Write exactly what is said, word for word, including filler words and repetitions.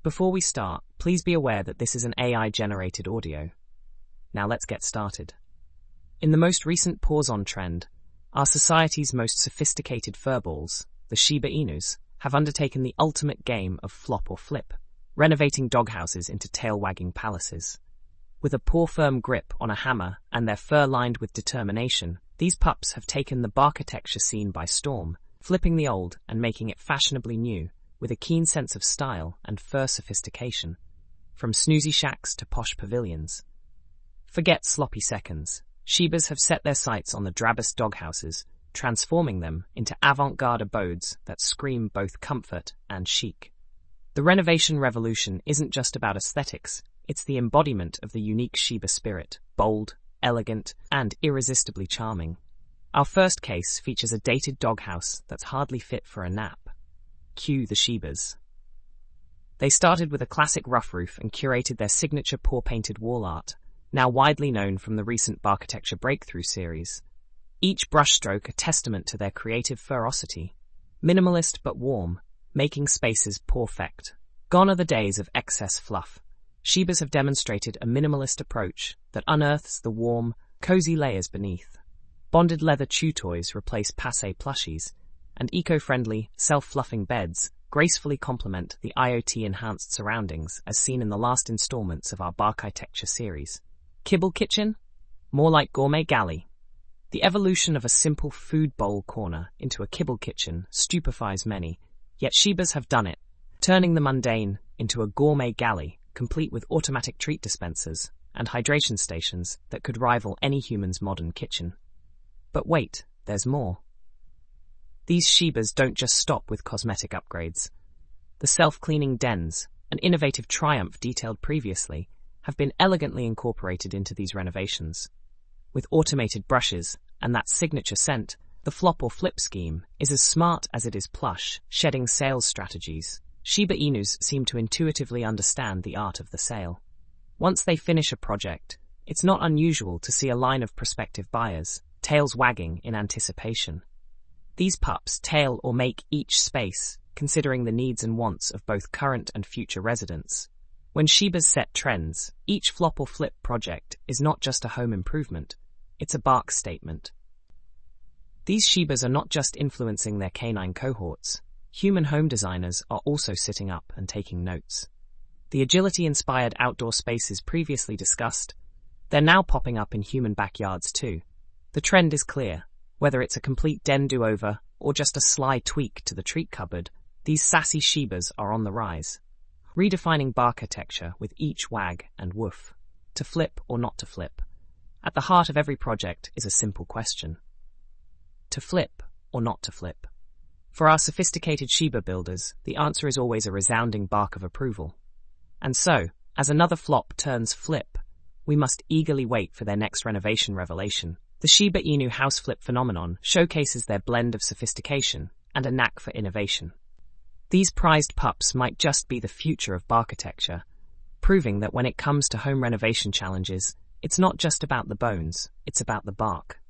Before we start, please be aware that this is an A I-generated audio. Now let's get started. In the most recent pause-on trend, our society's most sophisticated furballs, the Shiba Inus, have undertaken the ultimate game of flop or flip, renovating doghouses into tail-wagging palaces. With a paw firm grip on a hammer and their fur lined with determination, these pups have taken the barkitecture scene by storm, flipping the old and making it fashionably new, with a keen sense of style and fur sophistication, from snoozy shacks to posh pavilions. Forget sloppy seconds. Shibas have set their sights on the drabbest doghouses, transforming them into avant-garde abodes that scream both comfort and chic. The renovation revolution isn't just about aesthetics, it's the embodiment of the unique Shiba spirit, bold, elegant, and irresistibly charming. Our first case features a dated doghouse that's hardly fit for a nap. Cue the Shibas. They started with a classic rough roof and curated their signature paw-painted wall art, now widely known from the recent Barkitecture Breakthrough series. Each brushstroke a testament to their creative ferocity. Minimalist but warm, making spaces perfect. Gone are the days of excess fluff. Shibas have demonstrated a minimalist approach that unearths the warm, cozy layers beneath. Bonded leather chew toys replace passé plushies, and eco-friendly, self-fluffing beds gracefully complement the I O T-enhanced surroundings as seen in the last installments of our Barkitecture series. Kibble kitchen? More like gourmet galley. The evolution of a simple food bowl corner into a kibble kitchen stupefies many, yet Shibas have done it, turning the mundane into a gourmet galley, complete with automatic treat dispensers and hydration stations that could rival any human's modern kitchen. But wait, there's more. These Shibas don't just stop with cosmetic upgrades. The self-cleaning dens, an innovative triumph detailed previously, have been elegantly incorporated into these renovations. With automated brushes and that signature scent, the flop or flip scheme is as smart as it is plush, shedding sales strategies. Shiba Inus seem to intuitively understand the art of the sale. Once they finish a project, it's not unusual to see a line of prospective buyers, tails wagging in anticipation. These pups tail or make each space, considering the needs and wants of both current and future residents. When Shibas set trends, each flop or flip project is not just a home improvement, it's a bark statement. These Shibas are not just influencing their canine cohorts, human home designers are also sitting up and taking notes. The agility-inspired outdoor spaces previously discussed, they're now popping up in human backyards too. The trend is clear. Whether it's a complete den do-over or just a sly tweak to the treat cupboard, these sassy Shibas are on the rise. Redefining barkitecture with each wag and woof. To flip or not to flip? At the heart of every project is a simple question. To flip or not to flip? For our sophisticated Shiba builders, the answer is always a resounding bark of approval. And so, as another flop turns flip, we must eagerly wait for their next renovation revelation. The Shiba Inu house flip phenomenon showcases their blend of sophistication and a knack for innovation. These prized pups might just be the future of barkitecture, proving that when it comes to home renovation challenges, it's not just about the bones, it's about the bark.